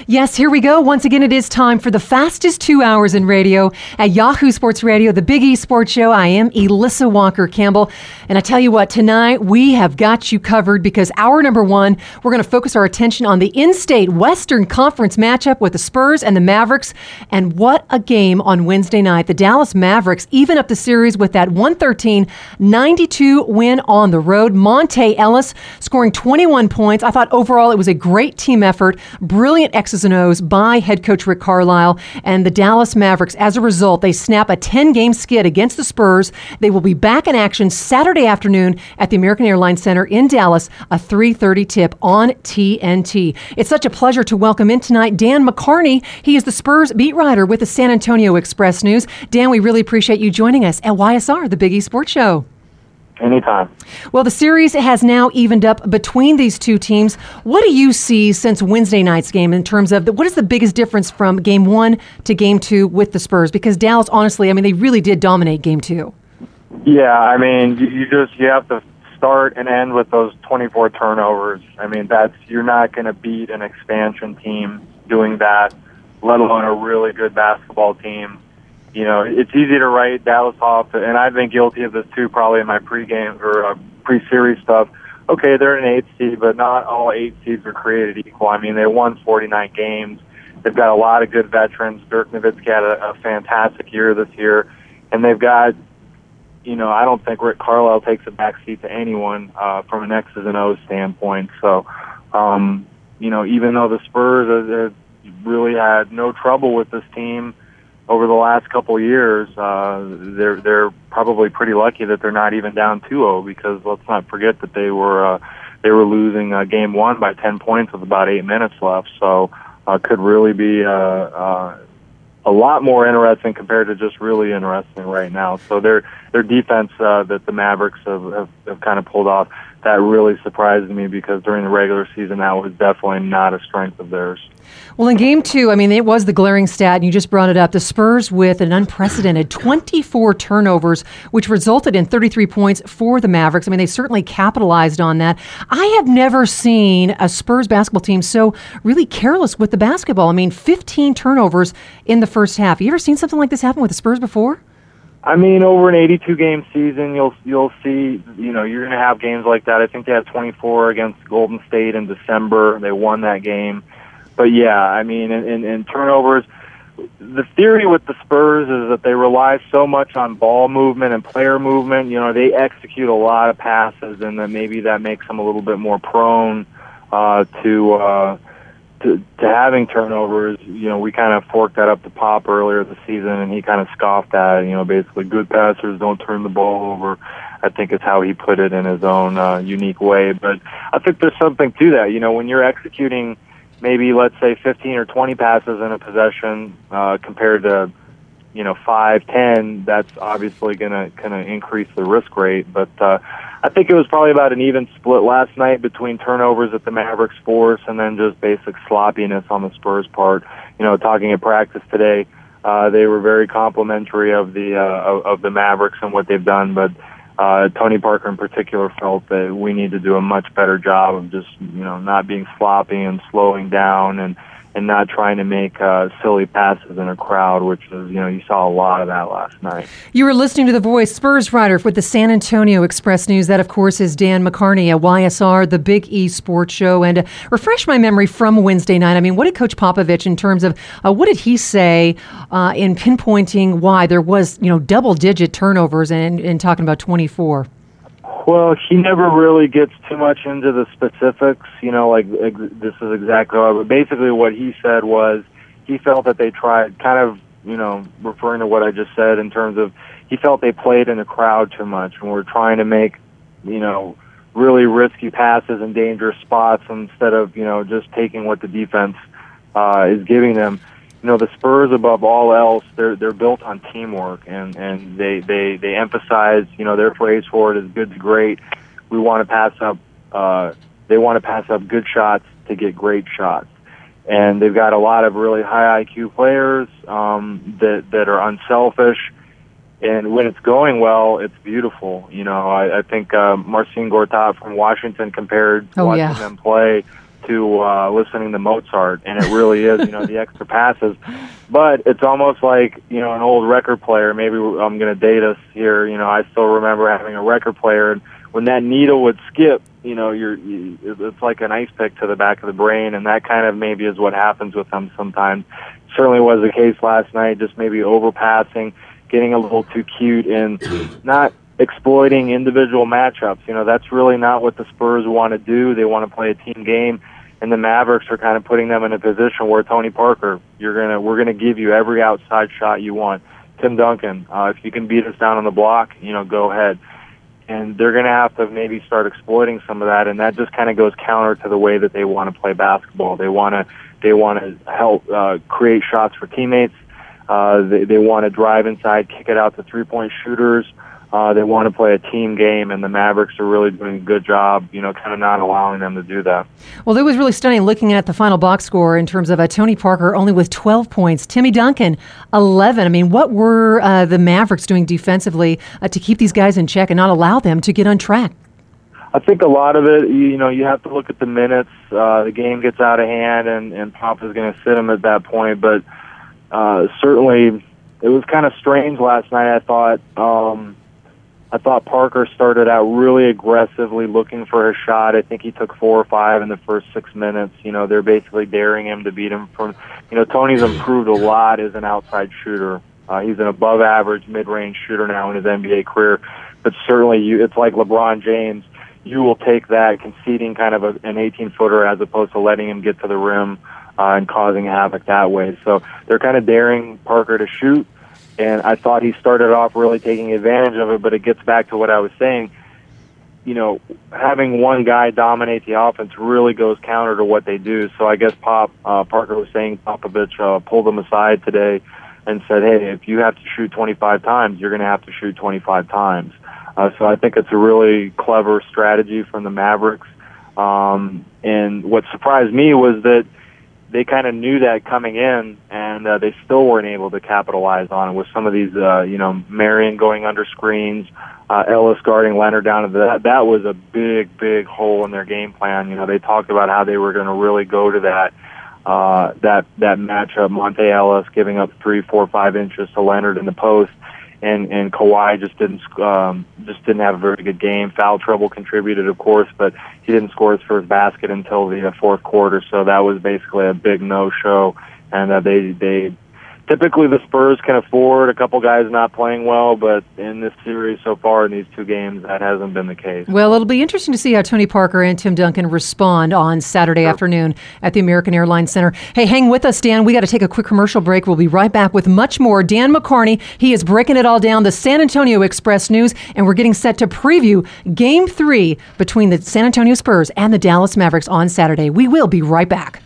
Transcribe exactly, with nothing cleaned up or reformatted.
Yes, here we go. Once again, it is time for the fastest two hours in radio at Yahoo Sports Radio, the Big E Sports Show. I am Elissa Walker-Campbell. And I tell you what, tonight we have got you covered because hour number one, we're going to focus our attention on the in-state Western Conference matchup with the Spurs and the Mavericks. And what a game on Wednesday night. The Dallas Mavericks even up the series with that one thirteen ninety-two win on the road. Monte Ellis scoring twenty-one points. I thought overall it was a great team effort. Brilliant X's and O's by head coach Rick Carlisle. And the Dallas Mavericks, as a result, they snap a ten-game skid against the Spurs. They will be back in action Saturday afternoon at the American Airlines Center in Dallas, a three thirty tip on T N T. It's such a pleasure to welcome in tonight Dan McCarney. He is the Spurs beat writer with the San Antonio Express News. Dan, we really appreciate you joining us at Y S R, the Big E Sports Show. Anytime. Well, the series has now evened up between these two teams. What do you see since Wednesday night's game in terms of the, what is the biggest difference from game one to game two with the Spurs? Because Dallas, honestly, I mean, they really did dominate game two. Yeah, I mean, you, you just you have to start and end with those twenty-four turnovers. I mean, that's you're not going to beat an expansion team doing that, let alone a really good basketball team. You know, it's easy to write Dallas off, and I've been guilty of this too, probably in my pregame or uh, pre-series stuff. Okay, they're an eight seed, but not all eight seeds are created equal. I mean, they won forty-nine games. They've got a lot of good veterans. Dirk Nowitzki had a, a fantastic year this year, and they've got, you know, I don't think Rick Carlisle takes a backseat to anyone uh, from an X's and O's standpoint. So, um, you know, even though the Spurs have really had no trouble with this team over the last couple of years, uh, they're they're probably pretty lucky that they're not even down two oh, because let's not forget that they were uh, they were losing uh, game one by ten points with about eight minutes left. So, uh, could really be uh, uh, a lot more interesting compared to just really interesting right now. So their their defense uh, that the Mavericks have, have, have kind of pulled off, that really surprised me because during the regular season that was definitely not a strength of theirs. Well, in game two, I mean, it was the glaring stat, and you just brought it up. The Spurs with an unprecedented twenty-four turnovers, which resulted in thirty-three points for the Mavericks. I mean, they certainly capitalized on that. I have never seen a Spurs basketball team so really careless with the basketball. I mean, fifteen turnovers in the first half. You ever seen something like this happen with the Spurs before? I mean, over an eighty-two game season, you'll you'll see, you know, you're going to have games like that. I think they had twenty-four against Golden State in December. They won that game. But, yeah, I mean, in, in, in turnovers, the theory with the Spurs is that they rely so much on ball movement and player movement. You know, they execute a lot of passes, and then maybe that makes them a little bit more prone uh, to, uh, to to having turnovers. You know, we kind of forked that up to Pop earlier this season, and he kind of scoffed at it. You know, basically, good passers don't turn the ball over, I think is how he put it in his own uh, unique way. But I think there's something to that. You know, when you're executing maybe, let's say, fifteen or twenty passes in a possession uh, compared to, you know, five, ten, that's obviously going to kind of increase the risk rate. But uh, I think it was probably about an even split last night between turnovers that the Mavericks force and then just basic sloppiness on the Spurs part. You know, talking at practice today, uh, they were very complimentary of the uh, of, of the Mavericks and what they've done, but Uh, Tony Parker in particular felt that we need to do a much better job of just, you know, not being sloppy and slowing down and, and not trying to make uh, silly passes in a crowd, which is, you know, you saw a lot of that last night. You were listening to The Voice, Spurs writer with the San Antonio Express News. That, of course, is Dan McCarney at Y S R, the Big E Sports Show. And uh, refresh my memory from Wednesday night. I mean, what did Coach Popovich in terms of, uh, what did he say uh, in pinpointing why there was, you know, double-digit turnovers and, and talking about twenty-four? Well, he never really gets too much into the specifics, you know, like ex- this is exactly how, but basically what he said was he felt that they tried, kind of, you know, referring to what I just said in terms of he felt they played in the crowd too much and were trying to make, you know, really risky passes in dangerous spots instead of, you know, just taking what the defense uh, is giving them. You know, the Spurs, above all else, they're they're built on teamwork, and, and they, they, they emphasize, you know, their phrase for it is good to great. We want to pass up, uh, they want to pass up good shots to get great shots. And they've got a lot of really high I Q players um, that, that are unselfish. And when it's going well, it's beautiful. You know, I, I think uh, Marcin Gortat from Washington compared oh, watching yeah. them play to uh, listening to Mozart, and it really is, you know, the extra passes. But it's almost like, you know, an old record player. Maybe I'm going to date us here. You know, I still remember having a record player, and when that needle would skip, you know, you're, you, it's like an ice pick to the back of the brain, and that kind of maybe is what happens with them sometimes. Certainly was the case last night, just maybe overpassing, getting a little too cute, and not exploiting individual matchups. You know, that's really not what the Spurs want to do. They want to play a team game, and the Mavericks are kind of putting them in a position where, Tony Parker, you're gonna, we're gonna give you every outside shot you want. Tim Duncan, uh, if you can beat us down on the block, you know, go ahead. And they're going to have to maybe start exploiting some of that, and that just kind of goes counter to the way that they want to play basketball. They want to they want to help uh, create shots for teammates. Uh, they they want to drive inside, kick it out to three-point shooters. Uh, they want to play a team game, and the Mavericks are really doing a good job, you know, kind of not allowing them to do that. Well, it was really stunning looking at the final box score in terms of uh, Tony Parker only with twelve points, Timmy Duncan eleven. I mean, what were uh, the Mavericks doing defensively uh, to keep these guys in check and not allow them to get on track? I think a lot of it, you know, you have to look at the minutes. Uh, the game gets out of hand, and, and Pop is going to sit him at that point. But uh, certainly it was kind of strange last night, I thought. Um, I thought Parker started out really aggressively looking for a shot. I think he took four or five in the first six minutes. You know, they're basically daring him to beat him from, you know, Tony's improved a lot as an outside shooter. Uh, he's an above-average mid-range shooter now in his N B A career. But certainly you, it's like LeBron James. You will take that conceding kind of a, an eighteen-footer as opposed to letting him get to the rim uh, and causing havoc that way. So they're kind of daring Parker to shoot. And I thought he started off really taking advantage of it, but it gets back to what I was saying. You know, having one guy dominate the offense really goes counter to what they do. So I guess Pop uh, Parker was saying Popovich uh, pulled him aside today and said, hey, if you have to shoot twenty-five times, you're going to have to shoot twenty-five times. Uh, so I think it's a really clever strategy from the Mavericks. Um, and what surprised me was that they kind of knew that coming in, and uh, they still weren't able to capitalize on it with some of these, uh, you know, Marion going under screens, uh, Ellis guarding Leonard down to that. That was a big, big hole in their game plan. You know, they talked about how they were going to really go to that, uh, that, that matchup, Monte Ellis giving up three, four, five inches to Leonard in the post. And, and Kawhi just didn't um, just didn't have a very good game. Foul trouble contributed, of course, but he didn't score his first basket until the uh, fourth quarter. So that was basically a big no-show. And uh, they they typically the Spurs can afford a couple guys not playing well, but in this series so far in these two games, that hasn't been the case. Well, it'll be interesting to see how Tony Parker and Tim Duncan respond on Saturday sure. afternoon at the American Airlines Center. Hey, hang with us, Dan. We got to take a quick commercial break. We'll be right back with much more. Dan McCarney, he is breaking it all down, the San Antonio Express News, and we're getting set to preview Game three between the San Antonio Spurs and the Dallas Mavericks on Saturday. We will be right back.